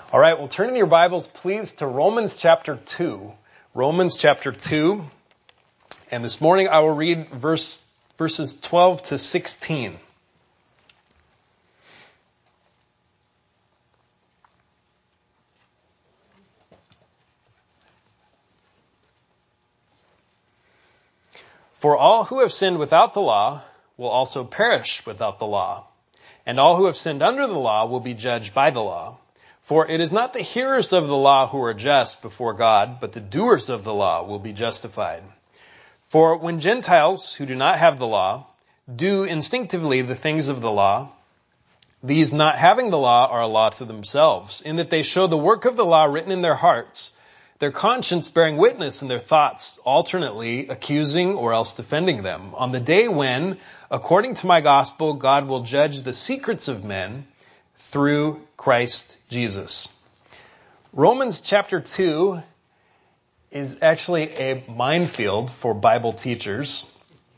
All right, well, turn in your Bibles, please, to Romans chapter 2. Romans chapter 2. And this morning I will read verses 12 to 16. For all who have sinned without the law will also perish without the law. And all who have sinned under the law will be judged by the law. For it is not the hearers of the law who are just before God, but the doers of the law will be justified. For when Gentiles who do not have the law do instinctively the things of the law, these not having the law are a law to themselves, in that they show the work of the law written in their hearts, their conscience bearing witness and their thoughts alternately accusing or else defending them, on the day when, according to my gospel, God will judge the secrets of men through Christ Jesus. Romans chapter 2 is actually a minefield for Bible teachers,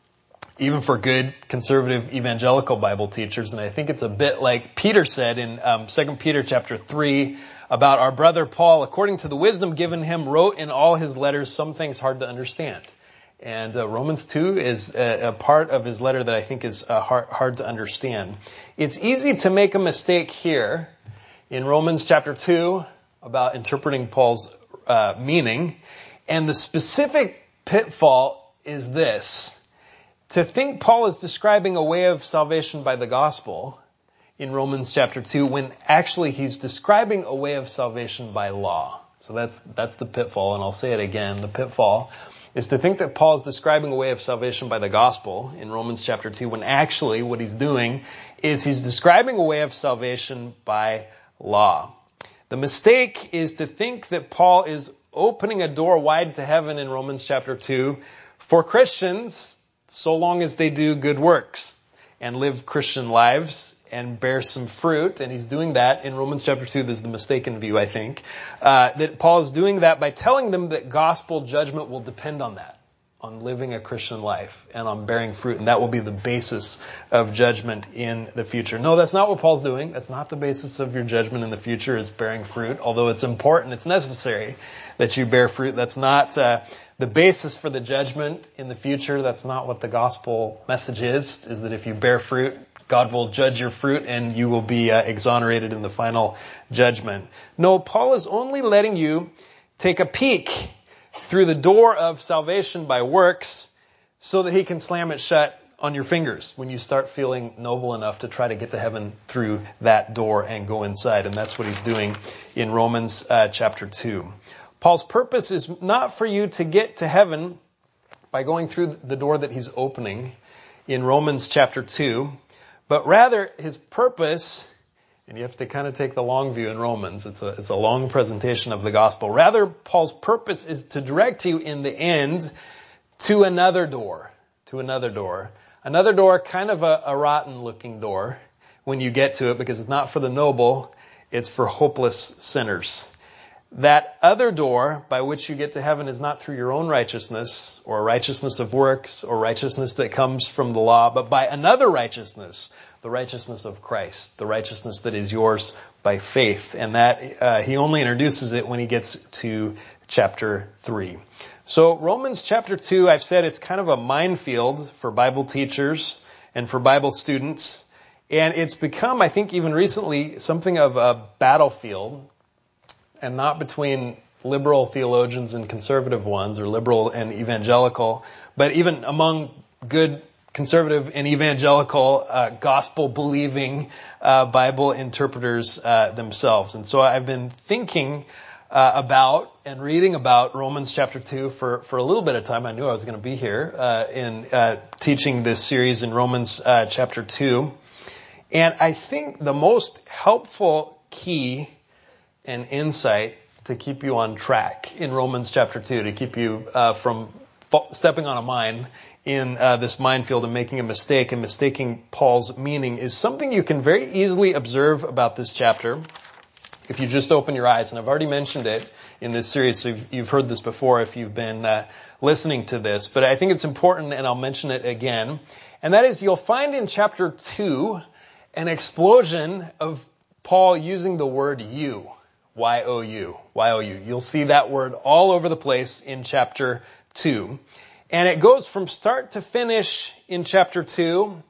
even for good conservative evangelical Bible teachers. And I think it's a bit like Peter said in 2 Peter chapter 3 about our brother Paul, according to the wisdom given him, wrote in all his letters some things hard to understand. And Romans 2 is a part of his letter that I think is hard to understand. It's easy to make a mistake here in Romans chapter 2 about interpreting Paul's meaning. And the specific pitfall is this: to think Paul is describing a way of salvation by the gospel in Romans chapter 2 when actually he's describing a way of salvation by law. So that's the pitfall, and I'll say it again. The pitfall is to think that Paul is describing a way of salvation by the gospel in Romans chapter 2 when actually what he's doing is he's describing a way of salvation by law. The mistake is to think that Paul is opening a door wide to heaven in Romans chapter 2 for Christians so long as they do good works and live Christian lives and bear some fruit. And he's doing that in Romans chapter 2. This is the mistaken view, I think, that Paul is doing that by telling them that gospel judgment will depend on that, on living a Christian life and on bearing fruit. And that will be the basis of judgment in the future. No, that's not what Paul's doing. That's not the basis of your judgment in the future, is bearing fruit. Although it's important, it's necessary that you bear fruit. That's not the basis for the judgment in the future. That's not what the gospel message is that if you bear fruit, God will judge your fruit and you will be exonerated in the final judgment. No, Paul is only letting you take a peek through the door of salvation by works so that he can slam it shut on your fingers when you start feeling noble enough to try to get to heaven through that door and go inside. And that's what he's doing in Romans chapter 2. Paul's purpose is not for you to get to heaven by going through the door that he's opening in Romans chapter 2, but rather his purpose, and you have to kind of take the long view in Romans. It's a long presentation of the gospel. Rather, Paul's purpose is to direct you in the end to another door, Another door, kind of a rotten looking door when you get to it, because it's not for the noble, it's for hopeless sinners. That other door by which you get to heaven is not through your own righteousness or righteousness of works or righteousness that comes from the law, but by another righteousness, the righteousness of Christ, the righteousness that is yours by faith. And that he only introduces it when he gets to chapter 3. So Romans chapter 2, I've said it's kind of a minefield for Bible teachers and for Bible students. And it's become, I think even recently, something of a battlefield, and not between liberal theologians and conservative ones, or liberal and evangelical, but even among good conservative and evangelical gospel-believing Bible interpreters themselves. And so I've been thinking about and reading about Romans chapter 2 for a little bit of time. I knew I was going to be here in teaching this series in Romans chapter 2. And I think the most helpful key and insight to keep you on track in Romans chapter 2, to keep you from stepping on a mine in this minefield and making a mistake and mistaking Paul's meaning, is something you can very easily observe about this chapter if you just open your eyes. And I've already mentioned it in this series, so you've heard this before if you've been listening to this. But I think it's important, and I'll mention it again. And that is, you'll find in chapter 2 an explosion of Paul using the word you Y-O-U. Y-O-U. You'll see that word all over the place in chapter 2. And it goes from start to finish in chapter 2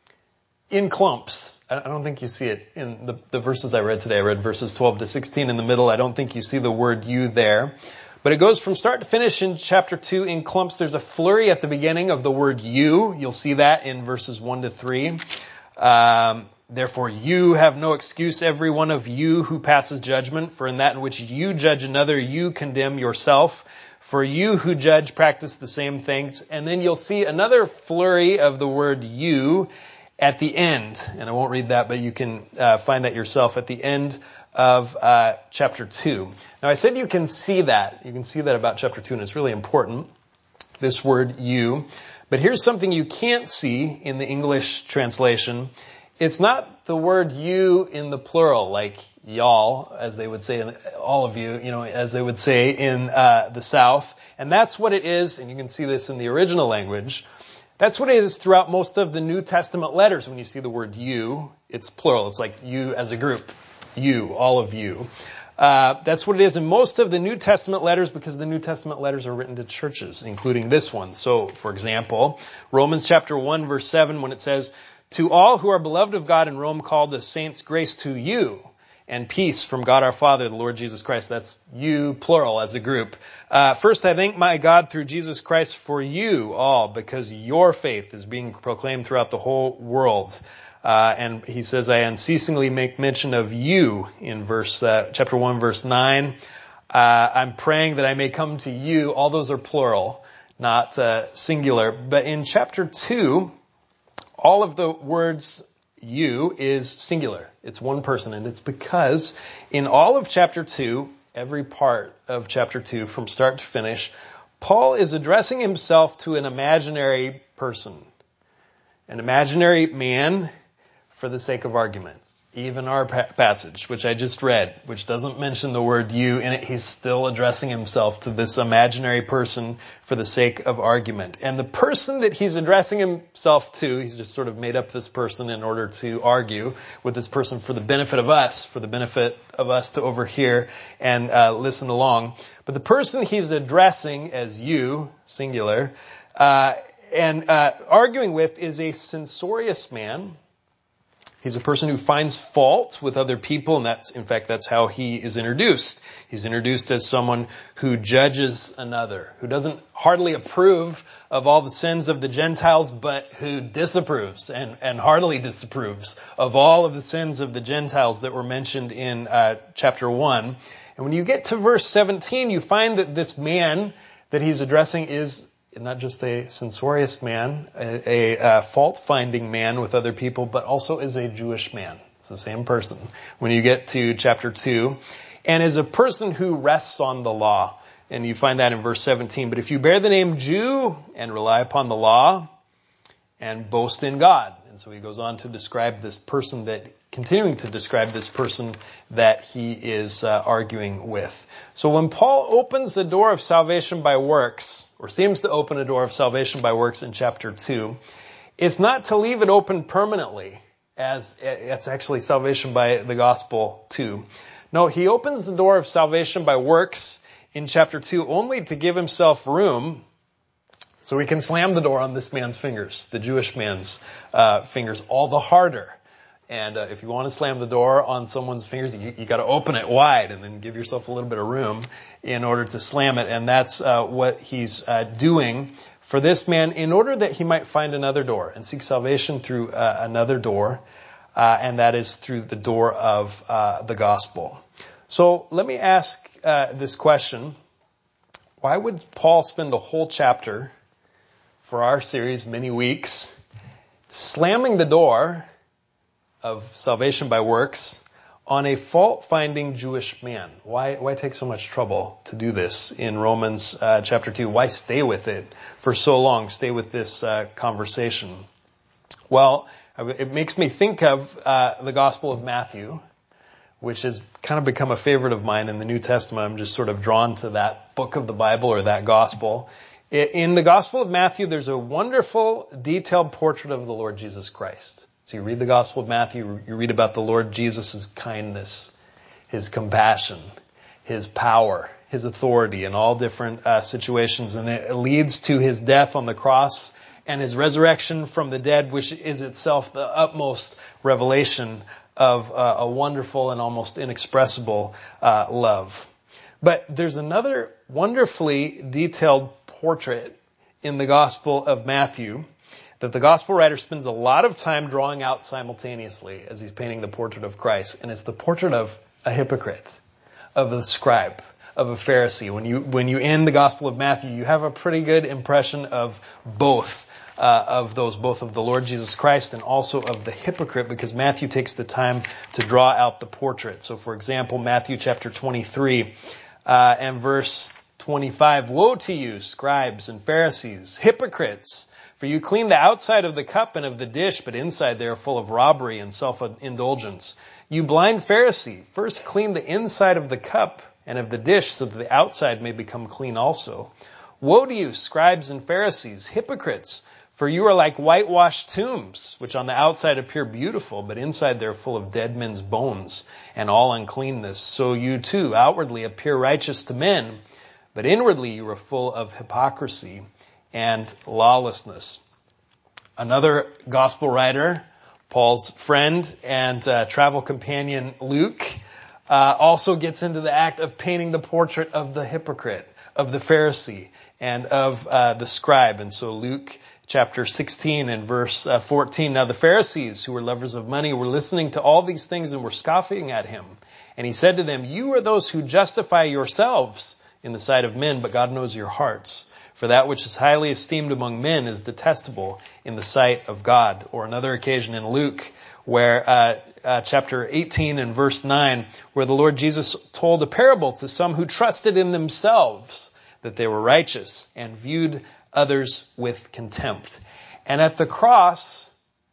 in clumps. I don't think you see it in the verses I read today. I read verses 12 to 16 in the middle. I don't think you see the word you there. But it goes from start to finish in chapter 2 in clumps. There's a flurry at the beginning of the word you. You'll see that in verses 1 to 3. Therefore you have no excuse, every one of you who passes judgment, for in that in which you judge another, you condemn yourself. For you who judge practice the same things. And then you'll see another flurry of the word you at the end. And I won't read that, but you can find that yourself at the end of chapter 2. Now I said you can see that. You can see that about chapter 2, and it's really important, this word you. But here's something you can't see in the English translation. It's not the word you in the plural, like y'all, as they would say, all of you, as they would say in the South. And that's what it is, and you can see this in the original language. That's what it is throughout most of the New Testament letters. When you see the word you, it's plural. It's like you as a group. You, all of you. That's what it is in most of the New Testament letters, because the New Testament letters are written to churches, including this one. So, for example, Romans chapter 1, verse 7, when it says, "To all who are beloved of God in Rome, called the saints, grace to you and peace from God our Father, the Lord Jesus Christ." That's you, plural, as a group. "First, I thank my God through Jesus Christ for you all, because your faith is being proclaimed throughout the whole world." And he says, "I unceasingly make mention of you," in chapter 1, verse 9. "I'm praying that I may come to you." All those are plural, not singular. But in chapter 2, all of the words you is singular. It's one person. And it's because in all of chapter 2, every part of chapter 2 from start to finish, Paul is addressing himself to an imaginary person, an imaginary man, for the sake of argument. Even our passage, which I just read, which doesn't mention the word you in it, he's still addressing himself to this imaginary person for the sake of argument. And the person that he's addressing himself to, he's just sort of made up this person in order to argue with this person for the benefit of us to overhear and listen along. But the person he's addressing as you, singular, and arguing with is a censorious man. He's a person who finds fault with other people, and that's how he is introduced. He's introduced as someone who judges another, who doesn't heartily approve of all the sins of the Gentiles, but who disapproves and heartily disapproves of all of the sins of the Gentiles that were mentioned in chapter 1. And when you get to verse 17, you find that this man that he's addressing is not just a censorious man, a fault-finding man with other people, but also is a Jewish man. It's the same person when you get to chapter 2. And is a person who rests on the law. And you find that in verse 17. "But if you bear the name Jew and rely upon the law and boast in God." And so he goes on to describe this person continuing to describe this person that he is arguing with. So when Paul opens the door of salvation by works, or seems to open a door of salvation by works in chapter 2, it's not to leave it open permanently, as it's actually salvation by the gospel too. No, he opens the door of salvation by works in chapter 2 only to give himself room so he can slam the door on this man's fingers, the Jewish man's fingers, all the harder. And if you want to slam the door on someone's fingers, you got to open it wide and then give yourself a little bit of room in order to slam it. And that's what he's doing for this man in order that he might find another door and seek salvation through another door, and that is through the door of the gospel. So let me ask this question. Why would Paul spend a whole chapter for our series, many weeks, slamming the door of salvation by works on a fault-finding Jewish man? Why take so much trouble to do this in Romans chapter 2? Why stay with it for so long? Stay with this conversation? Well, it makes me think of the Gospel of Matthew, which has kind of become a favorite of mine in the New Testament. I'm just sort of drawn to that book of the Bible, or that gospel. In the Gospel of Matthew, there's a wonderful, detailed portrait of the Lord Jesus Christ. So you read the Gospel of Matthew, you read about the Lord Jesus' kindness, his compassion, his power, his authority in all different situations. And it leads to his death on the cross and his resurrection from the dead, which is itself the utmost revelation of a wonderful and almost inexpressible love. But there's another wonderfully detailed portrait in the Gospel of Matthew that the Gospel writer spends a lot of time drawing out simultaneously as he's painting the portrait of Christ. And it's the portrait of a hypocrite, of a scribe, of a Pharisee. When you end the Gospel of Matthew, you have a pretty good impression of both of those, both of the Lord Jesus Christ and also of the hypocrite, because Matthew takes the time to draw out the portrait. So, for example, Matthew chapter 23 and verse 25, "Woe to you, scribes and Pharisees, hypocrites! For you clean the outside of the cup and of the dish, but inside they are full of robbery and self-indulgence. You blind Pharisee, first clean the inside of the cup and of the dish, so that the outside may become clean also. Woe to you, scribes and Pharisees, hypocrites! For you are like whitewashed tombs, which on the outside appear beautiful, but inside they are full of dead men's bones and all uncleanness. So you too outwardly appear righteous to men, but inwardly you are full of hypocrisy and lawlessness." Another gospel writer, Paul's friend and travel companion Luke, also gets into the act of painting the portrait of the hypocrite, of the Pharisee, and of the scribe. And so Luke chapter 16 and verse 14, "Now the Pharisees, who were lovers of money, were listening to all these things and were scoffing at him. And he said to them, 'You are those who justify yourselves in the sight of men, but God knows your hearts. For that which is highly esteemed among men is detestable in the sight of God.'" Or another occasion in Luke, where chapter 18 and verse 9, where the Lord Jesus told a parable to some who trusted in themselves that they were righteous and viewed others with contempt. And at the cross,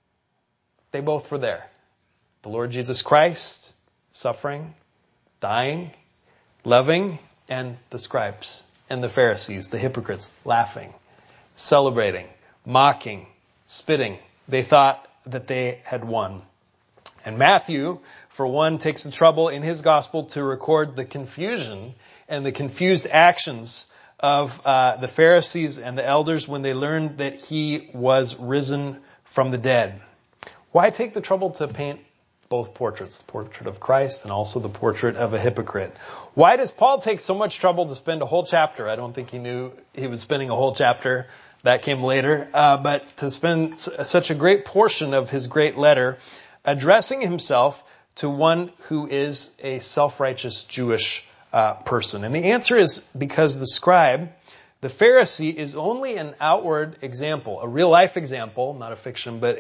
they both were there. The Lord Jesus Christ, suffering, dying, loving, and the scribes and the Pharisees, the hypocrites, laughing, celebrating, mocking, spitting. They thought that they had won. And Matthew, for one, takes the trouble in his gospel to record the confusion and the confused actions of the Pharisees and the elders when they learned that he was risen from the dead. Why take the trouble to paint both portraits, the portrait of Christ and also the portrait of a hypocrite? Why does Paul take so much trouble to spend a whole chapter? I don't think he knew he was spending a whole chapter. That came later. But to spend such a great portion of his great letter addressing himself to one who is a self-righteous Jewish person. And the answer is because the scribe, the Pharisee, is only an outward example, a real life example, not a fiction, but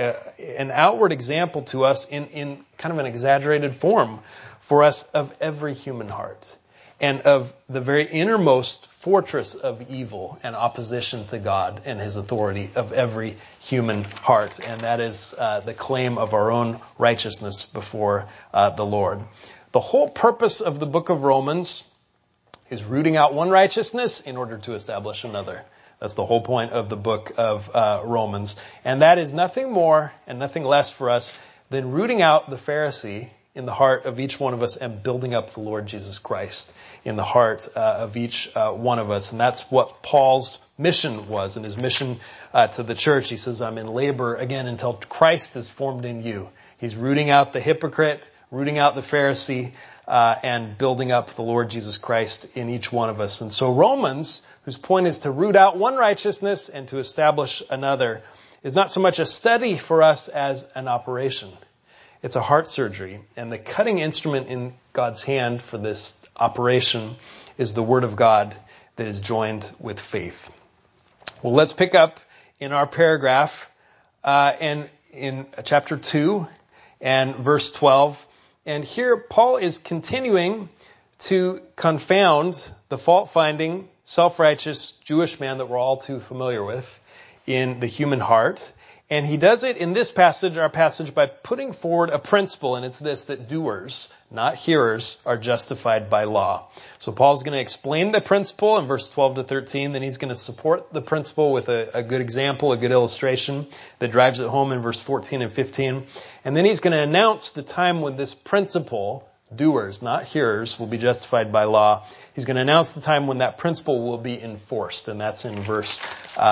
an outward example to us in kind of an exaggerated form for us of every human heart and of the very innermost fortress of evil and opposition to God and his authority of every human heart. And that is the claim of our own righteousness before the Lord. The whole purpose of the book of Romans is rooting out one righteousness in order to establish another. That's the whole point of the book of Romans. And that is nothing more and nothing less for us than rooting out the Pharisee in the heart of each one of us and building up the Lord Jesus Christ in the heart of each one of us. And that's what Paul's mission was. And his mission to the church, he says, "I'm in labor again until Christ is formed in you." He's rooting out the hypocrite, rooting out the Pharisee, and building up the Lord Jesus Christ in each one of us. And so Romans, whose point is to root out one righteousness and to establish another, is not so much a study for us as an operation. It's a heart surgery. And the cutting instrument in God's hand for this operation is the Word of God that is joined with faith. Well, let's pick up in our paragraph and in chapter 2 and verse 12. And here Paul is continuing to confound the fault-finding, self-righteous Jewish man that we're all too familiar with in the human heart. And he does it in this passage, our passage, by putting forward a principle, and it's this, that doers, not hearers, are justified by law. So Paul's going to explain the principle in verse 12 to 13, then he's going to support the principle with a good example, a good illustration that drives it home in verse 14 and 15. And then he's going to announce the time when this principle doers, not hearers, will be justified by law. He's going to announce the time when that principle will be enforced, and that's in verse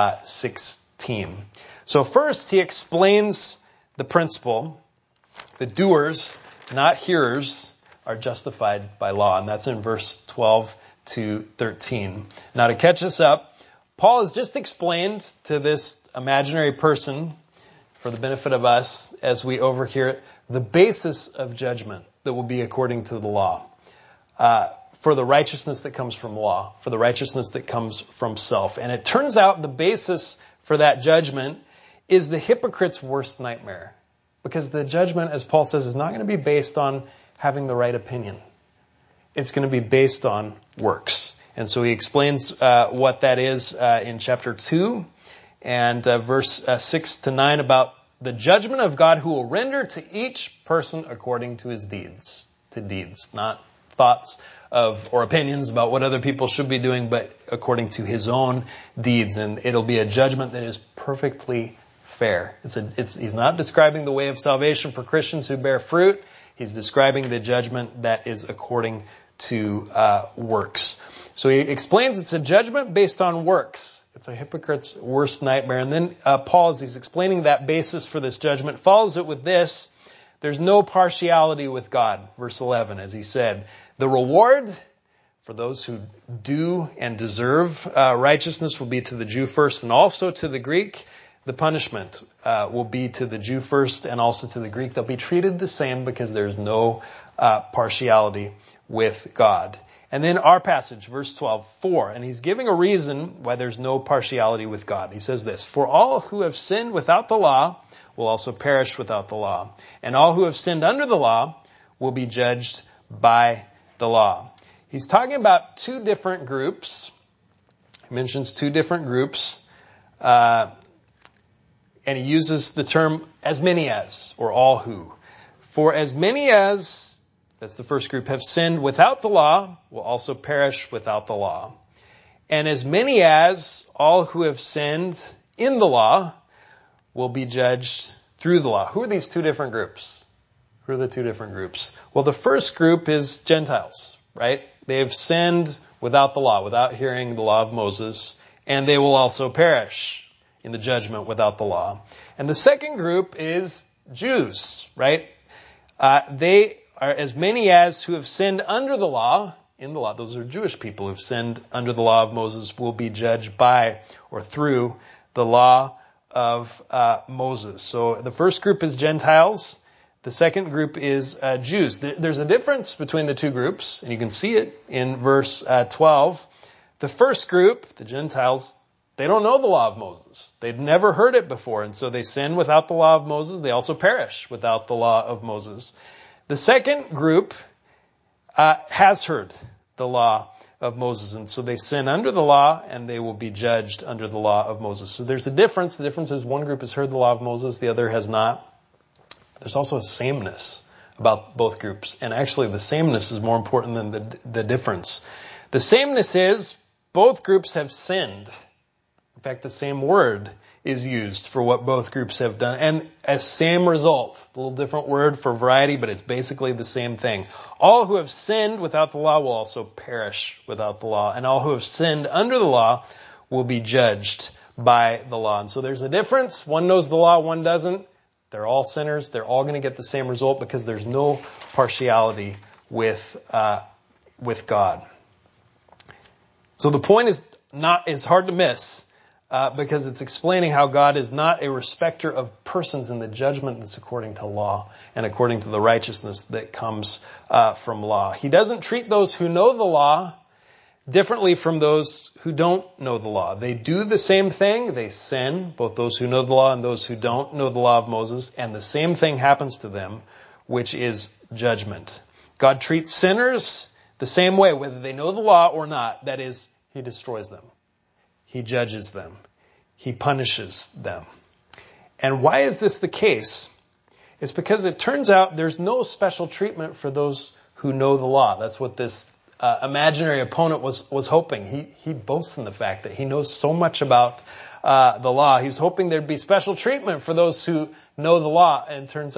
16. So first, he explains the principle. The doers, not hearers, are justified by law, and that's in verse 12 to 13. Now, to catch us up, Paul has just explained to this imaginary person, for the benefit of us as we overhear it, the basis of judgment that will be according to the law, for the righteousness that comes from law, for the righteousness that comes from self. And it turns out the basis for that judgment is the hypocrite's worst nightmare. Because the judgment, as Paul says, is not going to be based on having the right opinion. It's going to be based on works. And so he explains what that is in chapter 2 and verse 6 to 9 about the judgment of God who will render to each person according to his deeds. To deeds, not thoughts of or opinions about what other people should be doing, but according to his own deeds. And it'll be a judgment that is perfectly fair. He's not describing the way of salvation for Christians who bear fruit. He's describing the judgment that is according to works. So he explains it's a judgment based on works. It's a hypocrite's worst nightmare. And then Paul, as he's explaining that basis for this judgment, follows it with this. There's no partiality with God. Verse 11, as he said, the reward for those who do and deserve righteousness will be to the Jew first and also to the Greek. The punishment will be to the Jew first and also to the Greek. They'll be treated the same because there's no partiality with God. And then our passage, verse 12, and he's giving a reason why there's no partiality with God. He says this, for all who have sinned without the law will also perish without the law. And all who have sinned under the law will be judged by the law. He's talking about two different groups. He mentions two different groups. And he uses the term as many as, or all who. For as many as, that's the first group, have sinned without the law will also perish without the law. And as many as all who have sinned in the law will be judged through the law. Who are these two different groups? Who are the two different groups? Well, the first group is Gentiles, right? They have sinned without the law, without hearing the law of Moses, and they will also perish in the judgment without the law. And the second group is Jews, right? They are as many as who have sinned under the law, in the law. Those are Jewish people who have sinned under the law of Moses will be judged by or through the law of Moses. So the first group is Gentiles. The second group is Jews. There's a difference between the two groups, and you can see it in verse 12. The first group, the Gentiles, they don't know the law of Moses. They'd never heard it before, and so they sin without the law of Moses. They also perish without the law of Moses. The second group has heard the law of Moses, and so they sin under the law, and they will be judged under the law of Moses. So there's a difference. The difference is one group has heard the law of Moses, the other has not. There's also a sameness about both groups, and actually the sameness is more important than the difference. The sameness is both groups have sinned. In fact, the same word is used for what both groups have done. And a same result. A little different word for variety, but it's basically the same thing. All who have sinned without the law will also perish without the law. And all who have sinned under the law will be judged by the law. And so there's a difference. One knows the law, one doesn't. They're all sinners. They're all going to get the same result because there's no partiality with God. So the point is hard to miss. Because it's explaining how God is not a respecter of persons in the judgment that's according to law and according to the righteousness that comes from law. He doesn't treat those who know the law differently from those who don't know the law. They do the same thing. They sin, both those who know the law and those who don't know the law of Moses, and the same thing happens to them, which is judgment. God treats sinners the same way, whether they know the law or not. That is, He destroys them. He judges them. He punishes them. And why is this the case? It's because it turns out there's no special treatment for those who know the law. That's what this imaginary opponent was hoping. He boasts in the fact that he knows so much about the law. He's hoping there'd be special treatment for those who know the law. And it turns out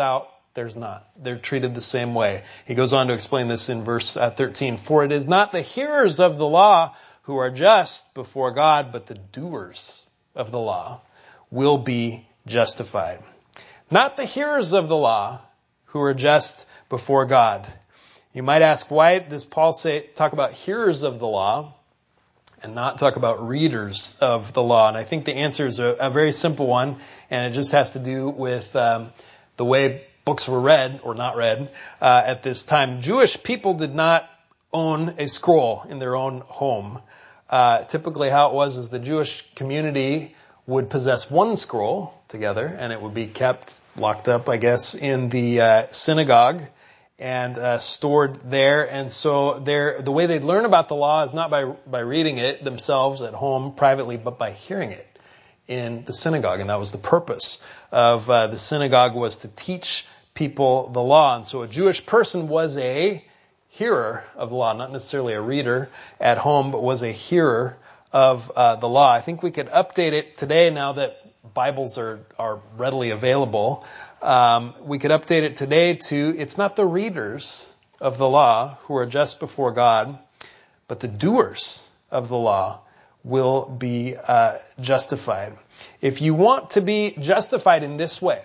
There's not. They're treated the same way. He goes on to explain this in verse 13. For it is not the hearers of the law who are just before God, but the doers of the law will be justified. Not the hearers of the law who are just before God. You might ask, why does Paul talk about hearers of the law and not talk about readers of the law? And I think the answer is a very simple one, and it just has to do with the way books were read or not read at this time. Jewish people did not own a scroll in their own home. Typically how it was is the Jewish community would possess one scroll together, and it would be kept locked up, I guess, in the synagogue and stored there. And so the way they'd learn about the law is not by reading it themselves at home privately, but by hearing it in the synagogue. And that was the purpose of the synagogue, was to teach people the law. And so a Jewish person was a hearer of the law, not necessarily a reader at home, but was a hearer of the law. I think we could update it today now that Bibles are readily available. We could update it today to, it's not the readers of the law who are just before God, but the doers of the law will be justified. If you want to be justified in this way,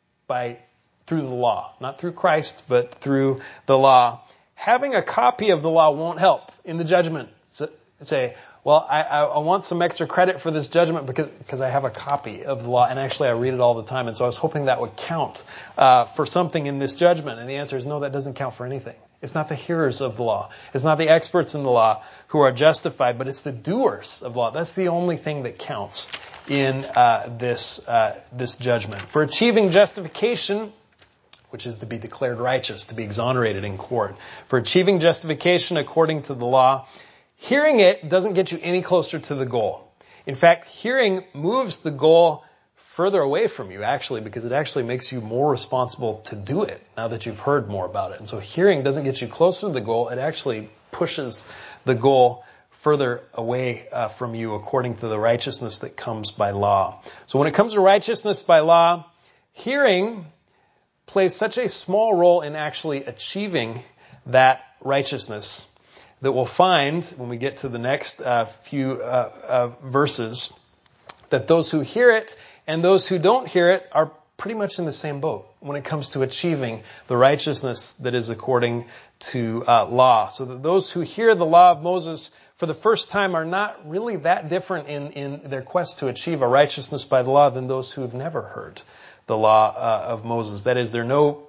through the law, not through Christ, but through the law, having a copy of the law won't help in the judgment. Say, well, I want some extra credit for this judgment because I have a copy of the law, and actually I read it all the time, and so I was hoping that would count for something in this judgment. And the answer is no, that doesn't count for anything. It's not the hearers of the law. It's not the experts in the law who are justified, but it's the doers of the law. That's the only thing that counts in this judgment. For achieving justification, which is to be declared righteous, to be exonerated in court. For achieving justification according to the law, hearing it doesn't get you any closer to the goal. In fact, hearing moves the goal further away from you, actually, because it actually makes you more responsible to do it now that you've heard more about it. And so hearing doesn't get you closer to the goal. It actually pushes the goal further away from you according to the righteousness that comes by law. So when it comes to righteousness by law, hearing plays such a small role in actually achieving that righteousness that we'll find when we get to the next few verses that those who hear it and those who don't hear it are pretty much in the same boat when it comes to achieving the righteousness that is according to law. So that those who hear the law of Moses for the first time are not really that different in their quest to achieve a righteousness by the law than those who have never heard the law of Moses. That is, they're no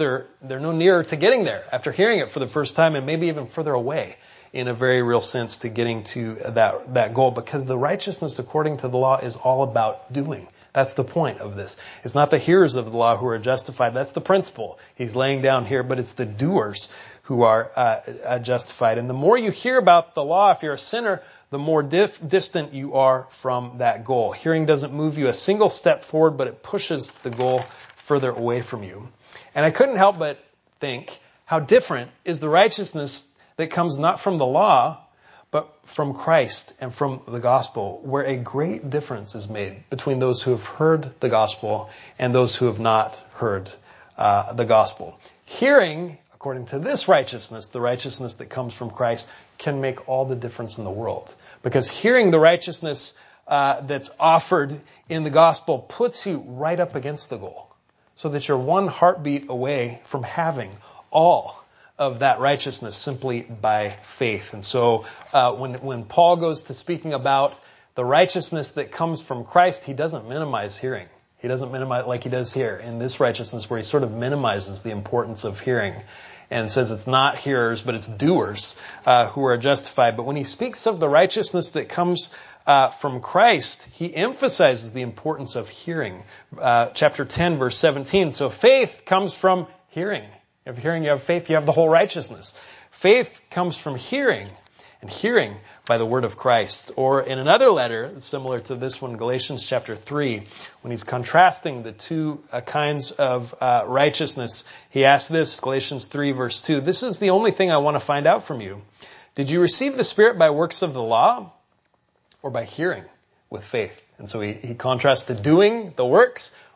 nearer to getting there after hearing it for the first time, and maybe even further away in a very real sense to getting to that goal, because the righteousness according to the law is all about doing. That's the point of this. It's not the hearers of the law who are justified. That's the principle he's laying down here, but it's the doers who are justified. And the more you hear about the law, if you're a sinner, the more distant you are from that goal. Hearing doesn't move you a single step forward, but it pushes the goal further away from you. And I couldn't help but think, how different is the righteousness that comes not from the law, but from Christ and from the gospel, where a great difference is made between those who have heard the gospel and those who have not heard the gospel. Hearing, according to this righteousness, the righteousness that comes from Christ, can make all the difference in the world. Because hearing the righteousness that's offered in the gospel puts you right up against the goal, so that you're one heartbeat away from having all of that righteousness simply by faith. And so when Paul goes to speaking about the righteousness that comes from Christ, he doesn't minimize hearing. He doesn't minimize like he does here in this righteousness, where he sort of minimizes the importance of hearing and says it's not hearers, but it's doers who are justified. But when he speaks of the righteousness that comes from Christ, he emphasizes the importance of hearing. Chapter 10, verse 17. So faith comes from hearing. If hearing, you have faith, you have the whole righteousness. Faith comes from hearing, and hearing by the word of Christ. Or in another letter, similar to this one, Galatians chapter 3, when he's contrasting the two kinds of righteousness, he asks this, Galatians 3, verse 2, "This is the only thing I want to find out from you. Did you receive the Spirit by works of the law, or by hearing with faith?" And so he contrasts the doing, the works,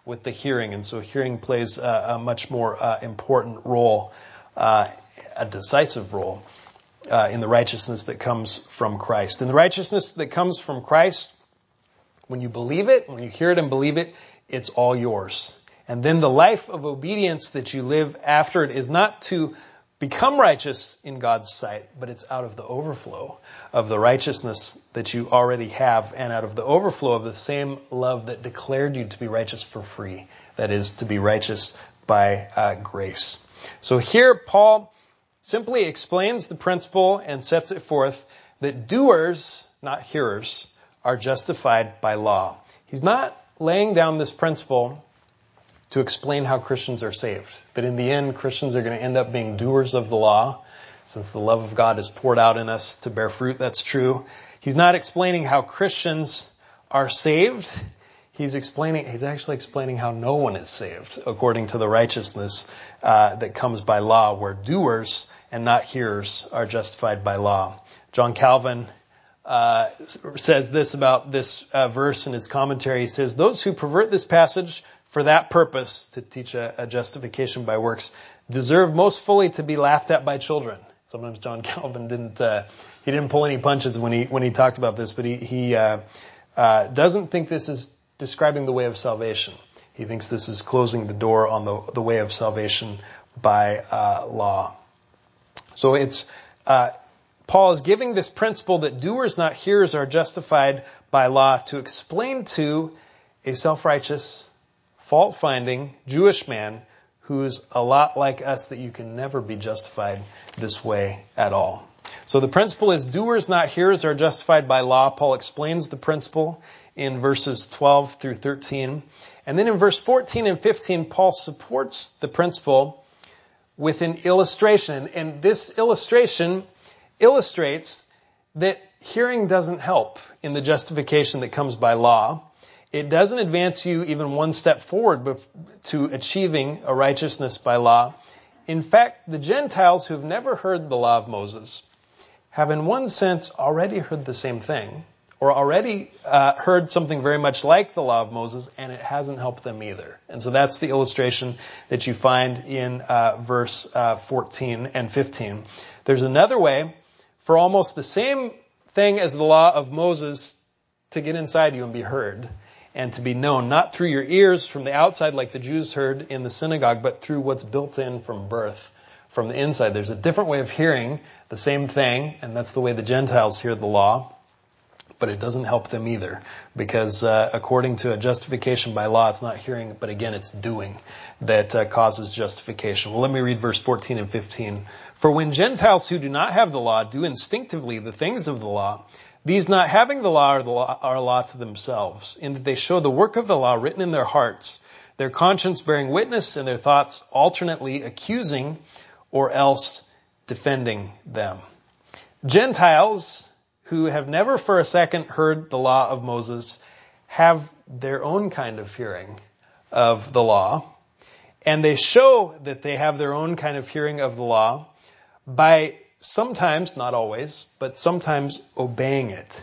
with the hearing, and so hearing plays a much more important role, a decisive role, in the righteousness that comes from Christ. And the righteousness that comes from Christ, when you believe it, when you hear it and believe it, it's all yours. And then the life of obedience that you live after it is not to become righteous in God's sight, but it's out of the overflow of the righteousness that you already have, and out of the overflow of the same love that declared you to be righteous for free. That is, to be righteous by grace. So here Paul simply explains the principle and sets it forth that doers, not hearers, are justified by law. He's not laying down this principle to explain how Christians are saved. That in the end, Christians are going to end up being doers of the law, since the love of God is poured out in us to bear fruit. That's true. He's not explaining how Christians are saved. He's actually explaining how no one is saved according to the righteousness that comes by law, where doers and not hearers are justified by law. John Calvin says this about this verse in his commentary. He says, "Those who pervert this passage for that purpose, to teach a justification by works, deserve most fully to be laughed at by children." Sometimes John Calvin didn't pull any punches when he talked about this, but he doesn't think this is describing the way of salvation. He thinks this is closing the door on the way of salvation by law. So Paul is giving this principle that doers, not hearers, are justified by law to explain to a self-righteous, fault-finding Jewish man who's a lot like us, that you can never be justified this way at all. So the principle is doers, not hearers, are justified by law. Paul explains the principle in verses 12 through 13. And then in verse 14 and 15, Paul supports the principle with an illustration. And this illustration illustrates that hearing doesn't help in the justification that comes by law. It doesn't advance you even one step forward to achieving a righteousness by law. In fact, the Gentiles who have never heard the law of Moses have in one sense already heard the same thing, or already heard something very much like the law of Moses, and it hasn't helped them either. And so that's the illustration that you find in verse 14 and 15. There's another way for almost the same thing as the law of Moses to get inside you and be heard, and to be known, not through your ears from the outside like the Jews heard in the synagogue, but through what's built in from birth, from the inside. There's a different way of hearing the same thing, and that's the way the Gentiles hear the law, but it doesn't help them either, because according to a justification by law, it's not hearing, but again, it's doing that causes justification. Well, let me read verse 14 and 15. "For when Gentiles who do not have the law do instinctively the things of the law, these not having the law are a law to themselves, in that they show the work of the law written in their hearts, their conscience bearing witness, and their thoughts alternately accusing or else defending them." Gentiles who have never for a second heard the law of Moses have their own kind of hearing of the law, and they show that they have their own kind of hearing of the law by sometimes, not always, but sometimes obeying it.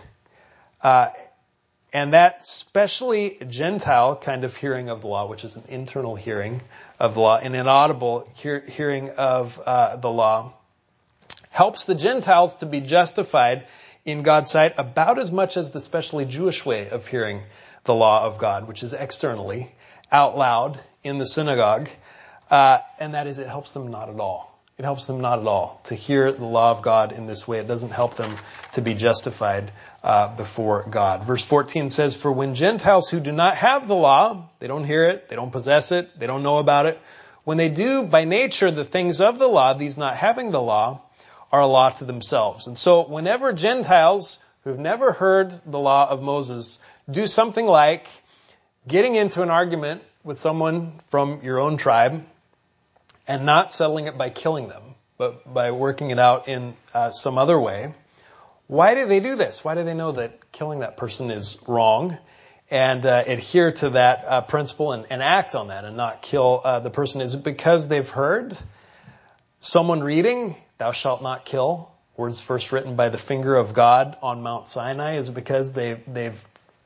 And that specially Gentile kind of hearing of the law, which is an internal hearing of the law, an inaudible hearing of the law, helps the Gentiles to be justified in God's sight about as much as the specially Jewish way of hearing the law of God, which is externally, out loud, in the synagogue. And that is, it helps them not at all. It helps them not at all to hear the law of God in this way. It doesn't help them to be justified before God. Verse 14 says, "For when Gentiles who do not have the law," they don't hear it, they don't possess it, they don't know about it, "when they do by nature the things of the law, these not having the law are a law to themselves." And so whenever Gentiles who have never heard the law of Moses do something like getting into an argument with someone from your own tribe, and not settling it by killing them, but by working it out in some other way. Why do they do this? Why do they know that killing that person is wrong, and adhere to that principle and act on that and not kill the person? Is it because they've heard someone reading, "Thou shalt not kill," words first written by the finger of God on Mount Sinai? Is it because they've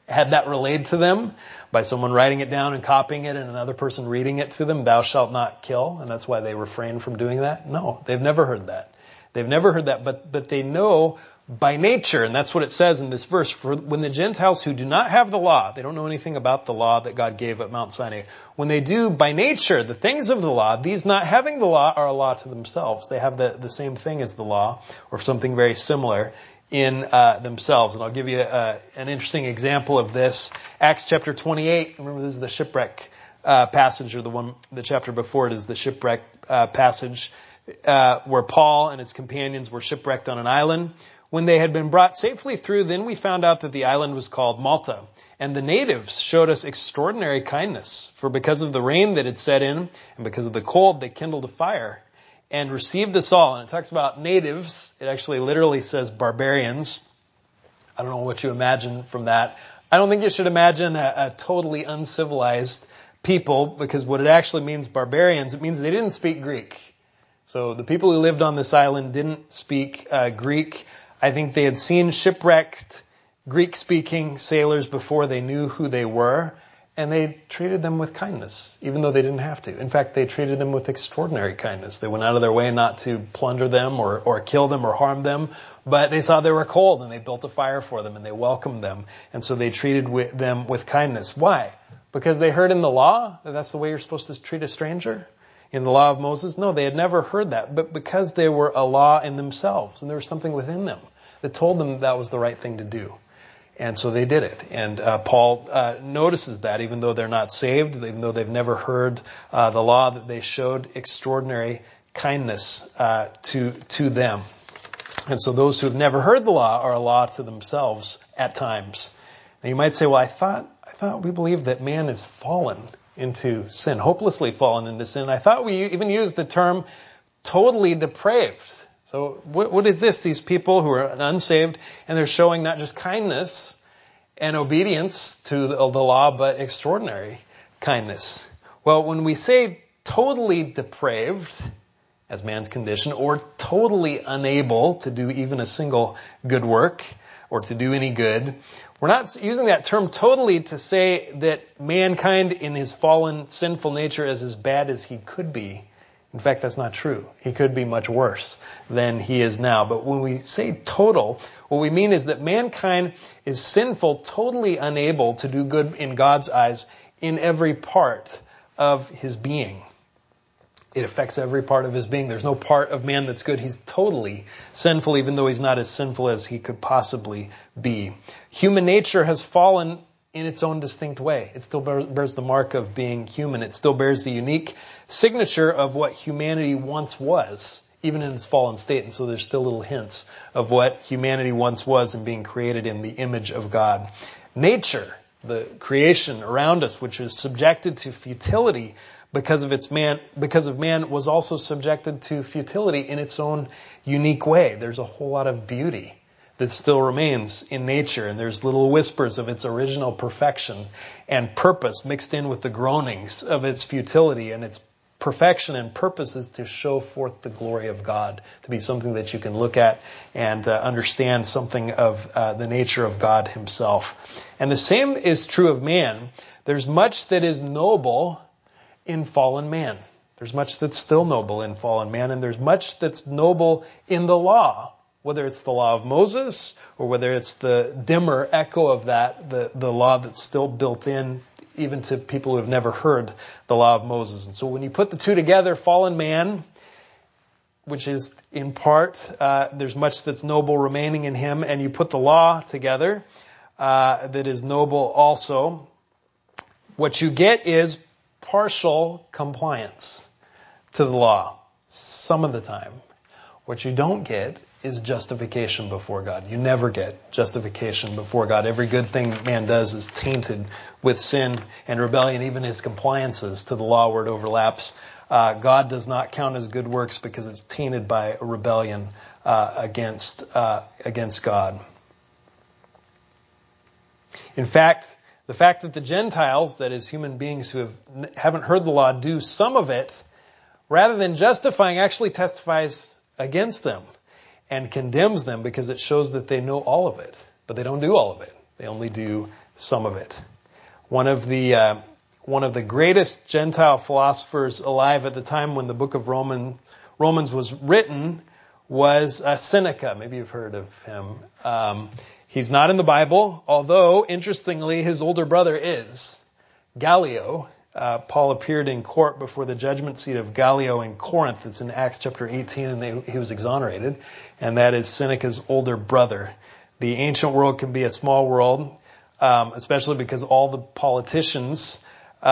had that relayed to them by someone writing it down and copying it and another person reading it to them, thou shalt not kill, and that's why they refrain from doing that? No, they've never heard that. They've never heard that, but they know by nature, and that's what it says in this verse, for when the Gentiles who do not have the law, they don't know anything about the law that God gave at Mount Sinai, when they do by nature the things of the law, these not having the law are a law to themselves. They have the same thing as the law, or something very similar in themselves. And I'll give you an interesting example of this. Acts chapter 28, remember this is the shipwreck passage, or the chapter before it is the shipwreck passage, where Paul and his companions were shipwrecked on an island. When they had been brought safely through, then we found out that the island was called Malta. And the natives showed us extraordinary kindness, for because of the rain that had set in, and because of the cold, they kindled a fire and received us all. And it talks about natives. It actually literally says barbarians. I don't know what you imagine from that. I don't think you should imagine a totally uncivilized people, because what it actually means, barbarians, it means they didn't speak Greek. So the people who lived on this island didn't speak Greek. I think they had seen shipwrecked Greek-speaking sailors before they knew who they were, and they treated them with kindness, even though they didn't have to. In fact, they treated them with extraordinary kindness. They went out of their way not to plunder them or kill them or harm them, but they saw they were cold, and they built a fire for them, and they welcomed them, and so they treated them with kindness. Why? Because they heard in the law that that's the way you're supposed to treat a stranger? In the law of Moses? No, they had never heard that, but because they were a law in themselves, and there was something within them that told them that was the right thing to do. And so they did it. And Paul notices that, even though they're not saved, even though they've never heard the law, that they showed extraordinary kindness to them. And so those who have never heard the law are a law to themselves at times. Now you might say, well, I thought we believed that man is fallen into sin, hopelessly fallen into sin. I thought we even used the term totally depraved. So what is this? These people who are unsaved, and they're showing not just kindness and obedience to the law, but extraordinary kindness. Well, when we say totally depraved as man's condition, or totally unable to do even a single good work or to do any good, we're not using that term totally to say that mankind in his fallen, sinful nature is as bad as he could be. In fact, that's not true. He could be much worse than he is now. But when we say total, what we mean is that mankind is sinful, totally unable to do good in God's eyes in every part of his being. It affects every part of his being. There's no part of man that's good. He's totally sinful, even though he's not as sinful as he could possibly be. Human nature has fallen in its own distinct way. It still bears the mark of being human. It still bears the unique signature of what humanity once was, even in its fallen state. And so there's still little hints of what humanity once was in being created in the image of God. Nature, the creation around us, which is subjected to futility because of man, was also subjected to futility in its own unique way. There's a whole lot of beauty that still remains in nature, and there's little whispers of its original perfection and purpose mixed in with the groanings of its futility, and its perfection and purpose is to show forth the glory of God, to be something that you can look at and understand something of the nature of God himself. And the same is true of man. There's much that is noble in fallen man. There's much that's still noble in fallen man, and there's much that's noble in the law, whether it's the law of Moses or whether it's the dimmer echo of that, the law that's still built in even to people who have never heard the law of Moses. And so when you put the two together, fallen man, which is in part, there's much that's noble remaining in him, and you put the law together, that is noble also, what you get is partial compliance to the law some of the time. What you don't get is justification before God. You never get justification before God. Every good thing man does is tainted with sin and rebellion, even his compliances to the law where it overlaps. God does not count as good works because it's tainted by a rebellion against God. In fact, the fact that the Gentiles, that is human beings who haven't heard the law, do some of it, rather than justifying, actually testifies against them and condemns them, because it shows that they know all of it, but they don't do all of it. They only do some of it. One of the greatest Gentile philosophers alive at the time when the book of Romans was written was Seneca. Maybe you've heard of him. He's not in the Bible, although, interestingly, his older brother is. Gallio. Paul appeared in court before the judgment seat of Gallio in Corinth. It's in Acts chapter 18, and he was exonerated. And that is Seneca's older brother. The ancient world can be a small world, especially because all the politicians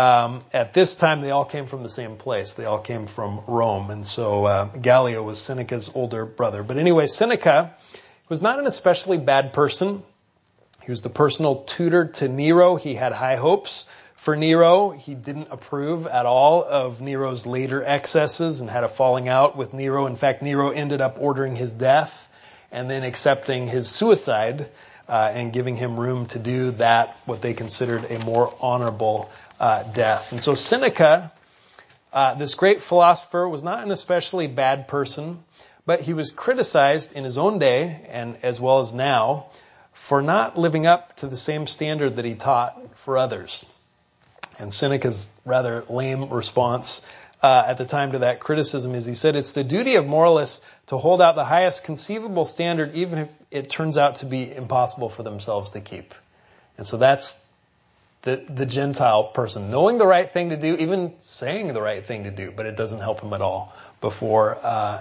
at this time, they all came from the same place. They all came from Rome. And so Gallio was Seneca's older brother. But anyway, Seneca was not an especially bad person. He was the personal tutor to Nero. He had high hopes for Nero. He didn't approve at all of Nero's later excesses and had a falling out with Nero. In fact, Nero ended up ordering his death and then accepting his suicide and giving him room to do that, what they considered a more honorable death. And so Seneca, this great philosopher, was not an especially bad person, but he was criticized in his own day, and as well as now, for not living up to the same standard that he taught for others. And Seneca's rather lame response at the time to that criticism is, he said, it's the duty of moralists to hold out the highest conceivable standard, even if it turns out to be impossible for themselves to keep. And so that's the Gentile person, knowing the right thing to do, even saying the right thing to do, but it doesn't help him at all before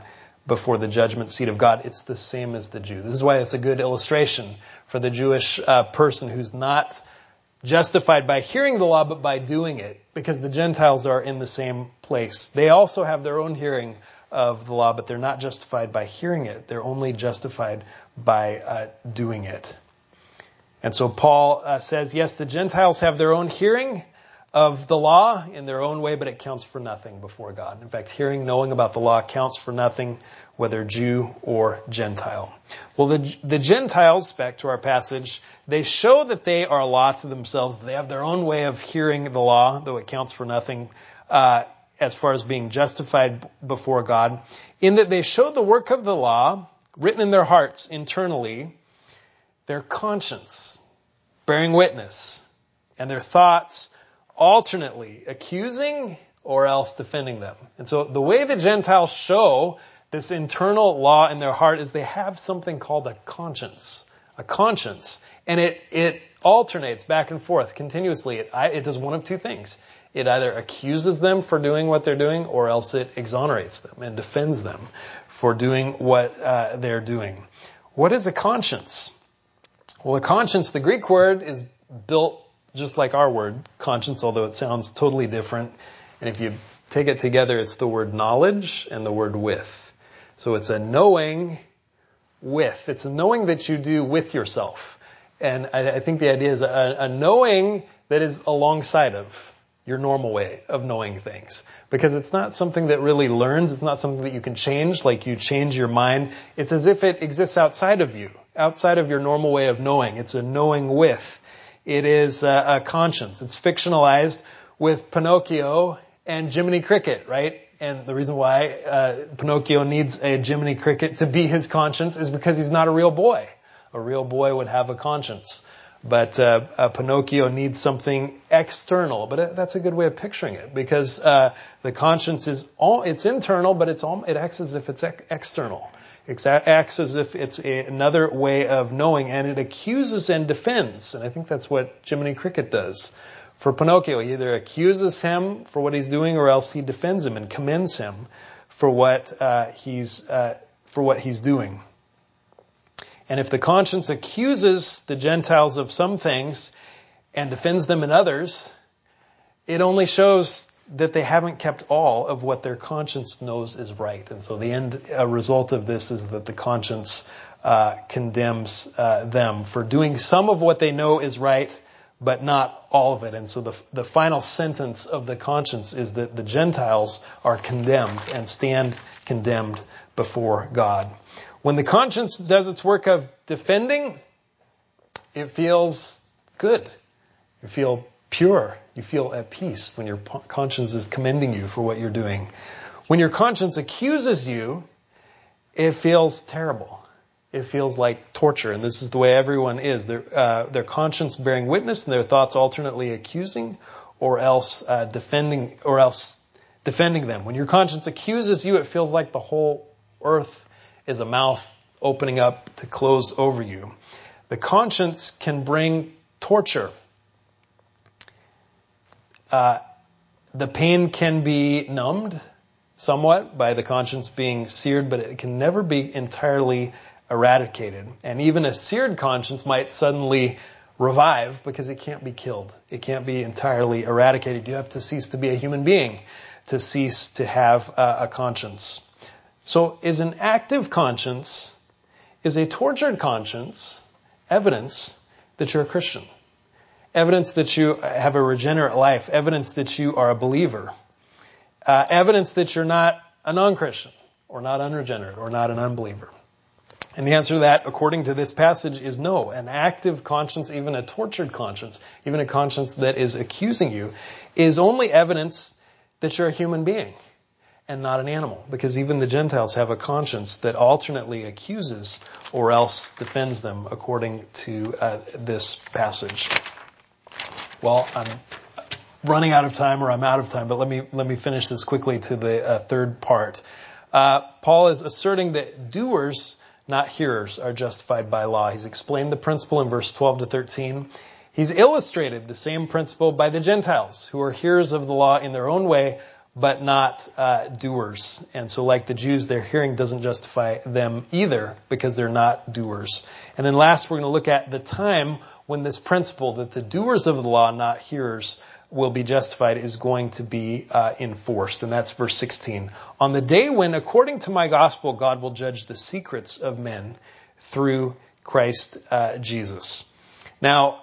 the judgment seat of God. It's the same as the Jew. This is why it's a good illustration for the Jewish person who's not justified by hearing the law, but by doing it, because the Gentiles are in the same place. They also have their own hearing of the law, but they're not justified by hearing it. They're only justified by doing it. And so Paul says, yes, the Gentiles have their own hearing of the law in their own way, but it counts for nothing before God. In fact, knowing about the law counts for nothing, whether Jew or Gentile. Well, the Gentiles, back to our passage, they show that they are a law to themselves. They have their own way of hearing the law, though it counts for nothing as far as being justified before God, in that they show the work of the law written in their hearts internally, their conscience bearing witness, and their thoughts alternately accusing or else defending them. And so the way the Gentiles show this internal law in their heart is they have something called a conscience. A conscience. And it alternates back and forth continuously. It does one of two things. It either accuses them for doing what they're doing, or else it exonerates them and defends them for doing what they're doing. What is a conscience? Well, a conscience, the Greek word, is built just like our word, conscience, although it sounds totally different. And if you take it together, it's the word knowledge and the word with. So it's a knowing with. It's a knowing that you do with yourself. And I think the idea is a knowing that is alongside of your normal way of knowing things. Because it's not something that really learns. It's not something that you can change, like you change your mind. It's as if it exists outside of you, outside of your normal way of knowing. It's a knowing with. It is a conscience. It's fictionalized with Pinocchio and Jiminy Cricket, right? And the reason why Pinocchio needs a Jiminy Cricket to be his conscience is because he's not a real boy. A real boy would have a conscience. But Pinocchio needs something external. But that's a good way of picturing it, because the conscience it's internal, but it acts as if it's external. It acts as if it's another way of knowing, and it accuses and defends. And I think that's what Jiminy Cricket does for Pinocchio. He either accuses him for what he's doing, or else he defends him and commends him for what he's doing. And if the conscience accuses the Gentiles of some things and defends them in others, it only shows that they haven't kept all of what their conscience knows is right. And so the end result of this is that the conscience condemns them for doing some of what they know is right, but not all of it. And so the final sentence of the conscience is that the Gentiles are condemned and stand condemned before God. When the conscience does its work of defending, it feels good. You feel pure. You feel at peace when your conscience is commending you for what you're doing. When your conscience accuses you, it feels terrible. it feels like torture. And this is the way everyone is. Their conscience bearing witness and their thoughts alternately accusing or else defending them. When your conscience accuses you, it feels like the whole earth is a mouth opening up to close over you. The conscience can bring torture. The pain can be numbed somewhat by the conscience being seared, but it can never be entirely eradicated. And even a seared conscience might suddenly revive because it can't be killed. It can't be entirely eradicated. You have to cease to be a human being to cease to have a conscience. So is an active conscience, is a tortured conscience evidence that you're a Christian? Evidence that you have a regenerate life. Evidence that you are a believer. Evidence that you're not a non-Christian or not unregenerate or not an unbeliever. And the answer to that, according to this passage, is no. An active conscience, even a tortured conscience, even a conscience that is accusing you, is only evidence that you're a human being and not an animal. Because even the Gentiles have a conscience that alternately accuses or else defends them, according to this passage. Well, I'm running out of time, or I'm out of time, but let me finish this quickly to the third part. Paul is asserting that doers, not hearers, are justified by law. He's explained the principle in verse 12 to 13. He's illustrated the same principle by the Gentiles, who are hearers of the law in their own way, but not doers. And so like the Jews, their hearing doesn't justify them either, because they're not doers. And then last, we're going to look at the time when this principle that the doers of the law, not hearers, will be justified is going to be enforced. And that's verse 16. On the day when, according to my gospel, God will judge the secrets of men through Christ Jesus. Now,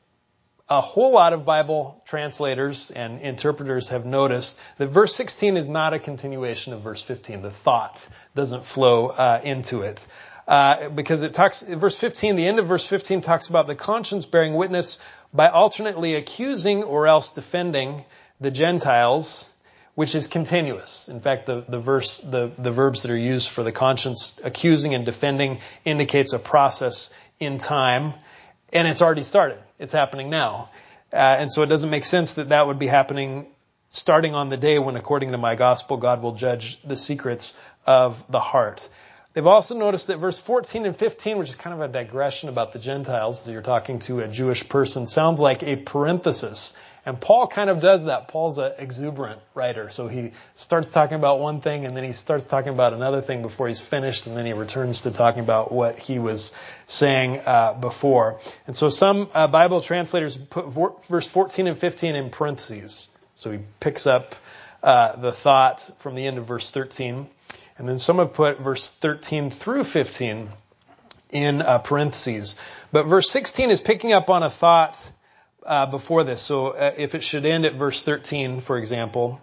a whole lot of Bible translators and interpreters have noticed that verse 16 is not a continuation of verse 15. The thought doesn't flow into it. Because it talks, verse 15, the end of verse 15 talks about the conscience bearing witness by alternately accusing or else defending the Gentiles, which is continuous. In fact, the verbs that are used for the conscience accusing and defending indicates a process in time, and it's already started. It's happening now. And so it doesn't make sense that would be happening starting on the day when, according to my gospel, God will judge the secrets of the heart. They've also noticed that verse 14 and 15, which is kind of a digression about the Gentiles, so you're talking to a Jewish person, sounds like a parenthesis. And Paul kind of does that. Paul's an exuberant writer, so he starts talking about one thing and then he starts talking about another thing before he's finished, and then he returns to talking about what he was saying before. And so some Bible translators put verse 14 and 15 in parentheses. So he picks up the thought from the end of verse 13. And then some have put verse 13 through 15 in parentheses. But verse 16 is picking up on a thought before this. So if it should end at verse 13, for example,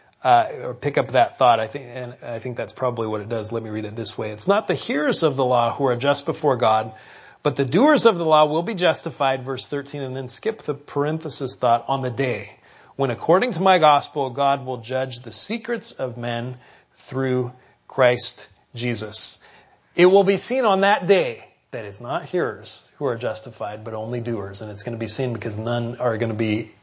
or pick up that thought, I think that's probably what it does. Let me read it this way. It's not the hearers of the law who are just before God, but the doers of the law will be justified, verse 13, and then skip the parenthesis thought, on the day when, according to my gospel, God will judge the secrets of men through Christ Jesus. It will be seen on that day that it's not hearers who are justified, but only doers. And it's going to be seen because none are going to be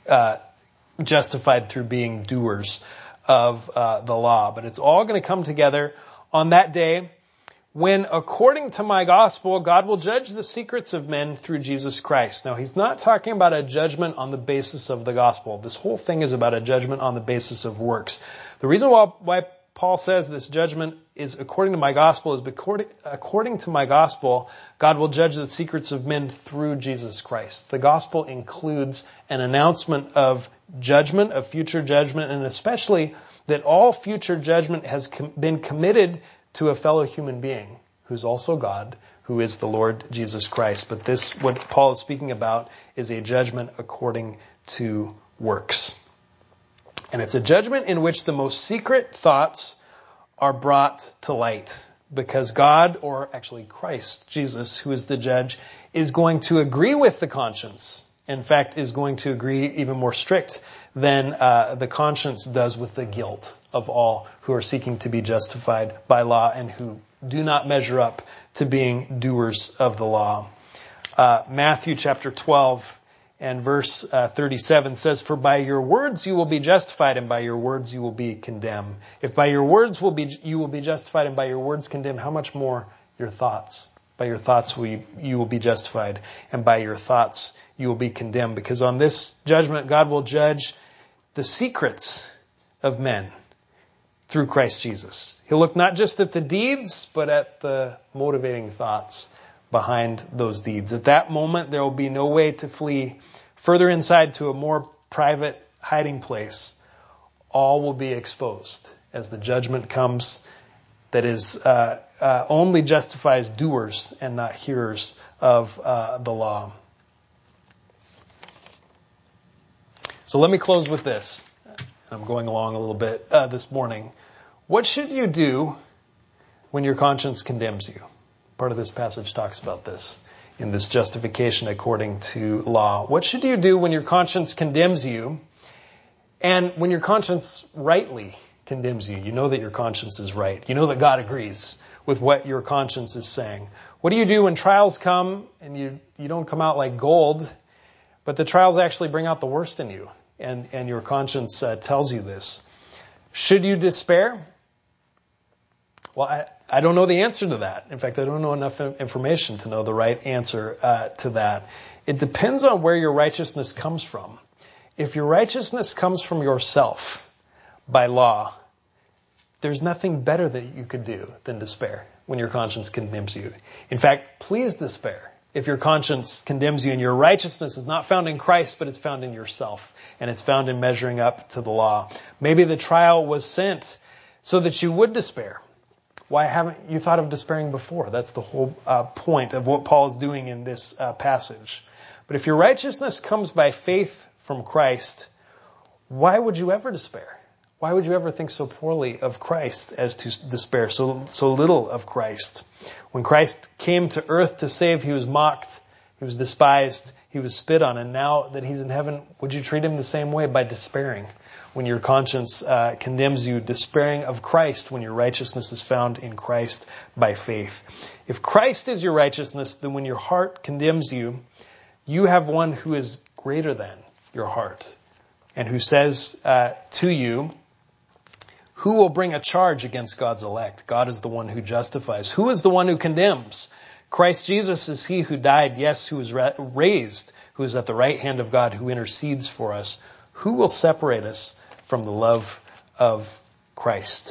justified through being doers of the law. But it's all going to come together on that day when, according to my gospel, God will judge the secrets of men through Jesus Christ. Now, he's not talking about a judgment on the basis of the gospel. This whole thing is about a judgment on the basis of works. The reason why Paul says this judgment is according to my gospel is because according to my gospel, God will judge the secrets of men through Jesus Christ. The gospel includes an announcement of judgment, of future judgment, and especially that all future judgment has been committed to a fellow human being who's also God, who is the Lord Jesus Christ. But this, what Paul is speaking about, is a judgment according to works. And it's a judgment in which the most secret thoughts are brought to light, because God, or actually Christ, Jesus, who is the judge, is going to agree with the conscience. In fact, is going to agree even more strict than the conscience does with the guilt of all who are seeking to be justified by law and who do not measure up to being doers of the law. Matthew chapter 12 and verse 37 says, "For by your words you will be justified, and by your words you will be condemned." If by your words you will be justified, and by your words condemned, how much more your thoughts? By your thoughts you will be justified, and by your thoughts you will be condemned. Because on this judgment, God will judge the secrets of men through Christ Jesus. He'll look not just at the deeds, but at the motivating thoughts behind those deeds. At that moment, there will be no way to flee further inside to a more private hiding place. All will be exposed as the judgment comes that is only justifies doers and not hearers of the law. So let me close with this. I'm going along a little bit this morning. What should you do when your conscience condemns you? Part of this passage talks about this in this justification according to law. What should you do when your conscience condemns you, and when your conscience rightly condemns you? You know that your conscience is right. You know that God agrees with what your conscience is saying. What do you do when trials come and you don't come out like gold, but the trials actually bring out the worst in you, and your conscience tells you this? Should you despair? Well, I don't know the answer to that. In fact, I don't know enough information to know the right answer to that. It depends on where your righteousness comes from. If your righteousness comes from yourself by law, there's nothing better that you could do than despair when your conscience condemns you. In fact, please despair if your conscience condemns you and your righteousness is not found in Christ, but it's found in yourself, and it's found in measuring up to the law. Maybe the trial was sent so that you would despair. Why haven't you thought of despairing before? That's the whole point of what Paul is doing in this passage. But if your righteousness comes by faith from Christ, why would you ever despair? Why would you ever think so poorly of Christ as to despair so little of Christ? When Christ came to earth to save, he was mocked, he was despised, he was spit on. And now that he's in heaven, would you treat him the same way by despairing? When your conscience condemns you, despairing of Christ when your righteousness is found in Christ by faith. If Christ is your righteousness, then when your heart condemns you, you have one who is greater than your heart, and who says to you, who will bring a charge against God's elect? God is the one who justifies. Who is the one who condemns? Christ Jesus is he who died, yes, who was raised, who is at the right hand of God, who intercedes for us. Who will separate us from the love of Christ?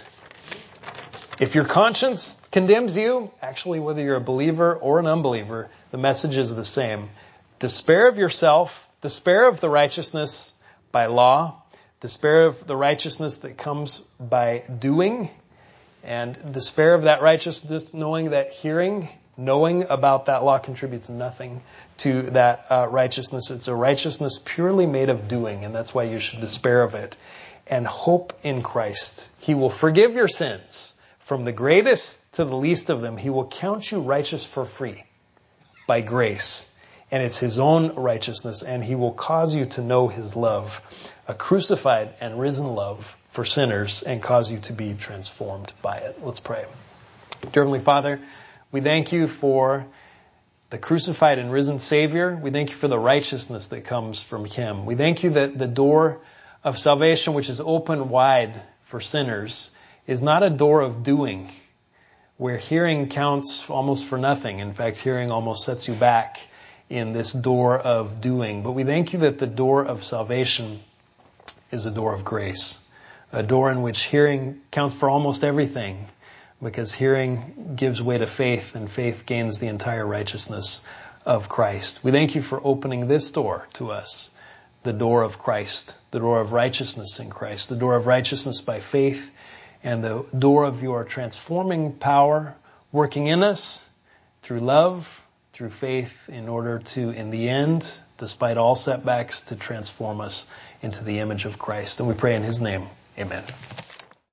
If your conscience condemns you, actually whether you're a believer or an unbeliever, the message is the same. Despair of yourself, despair of the righteousness by law, despair of the righteousness that comes by doing, and despair of that righteousness knowing that knowing about that law contributes nothing to that righteousness. It's a righteousness purely made of doing, and that's why you should despair of it. And hope in Christ. He will forgive your sins. From the greatest to the least of them, he will count you righteous for free by grace. And it's his own righteousness, and he will cause you to know his love, a crucified and risen love for sinners, and cause you to be transformed by it. Let's pray. Dear Heavenly Father, we thank you for the crucified and risen Savior. We thank you for the righteousness that comes from him. We thank you that the door of salvation, which is open wide for sinners, is not a door of doing, where hearing counts almost for nothing. In fact, hearing almost sets you back in this door of doing. But we thank you that the door of salvation is a door of grace, a door in which hearing counts for almost everything, because hearing gives way to faith, and faith gains the entire righteousness of Christ. We thank you for opening this door to us, the door of Christ, the door of righteousness in Christ, the door of righteousness by faith, and the door of your transforming power working in us through love, through faith, in order to, in the end, despite all setbacks, to transform us into the image of Christ. And we pray in his name. Amen.